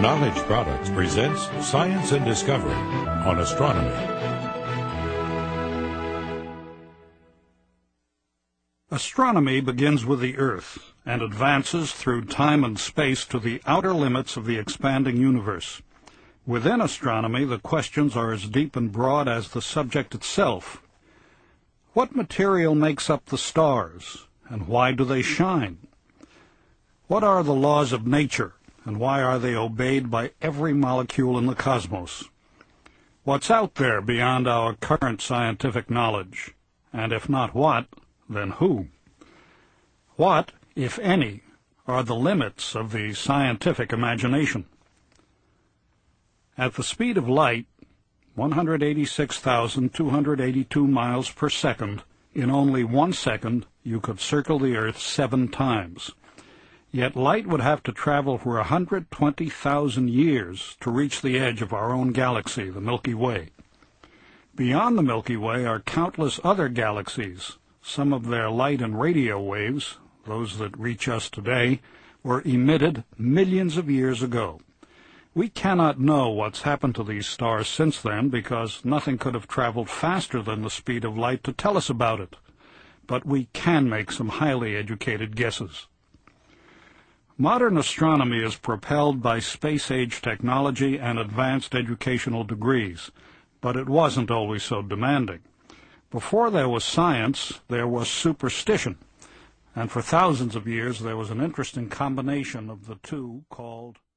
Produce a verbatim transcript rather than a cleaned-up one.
Knowledge Products presents Science and Discovery on Astronomy. Astronomy begins with the Earth and advances through time and space to the outer limits of the expanding universe. Within astronomy, the questions are as deep and broad as the subject itself. What material makes up the stars, and why do they shine? What are the laws of nature, and why are they obeyed by every molecule in the cosmos? What's out there beyond our current scientific knowledge? And if not what, then who? What, if any, are the limits of the scientific imagination? At the speed of light, one hundred eighty-six thousand two hundred eighty-two miles per second, in only one second you could circle the Earth seven times. Yet light would have to travel for one hundred twenty thousand years to reach the edge of our own galaxy, the Milky Way. Beyond the Milky Way are countless other galaxies. Some of their light and radio waves, those that reach us today, were emitted millions of years ago. We cannot know what's happened to these stars since then because nothing could have traveled faster than the speed of light to tell us about it. But we can make some highly educated guesses. Modern astronomy is propelled by space-age technology and advanced educational degrees, but it wasn't always so demanding. Before there was science, there was superstition, and for thousands of years there was an interesting combination of the two called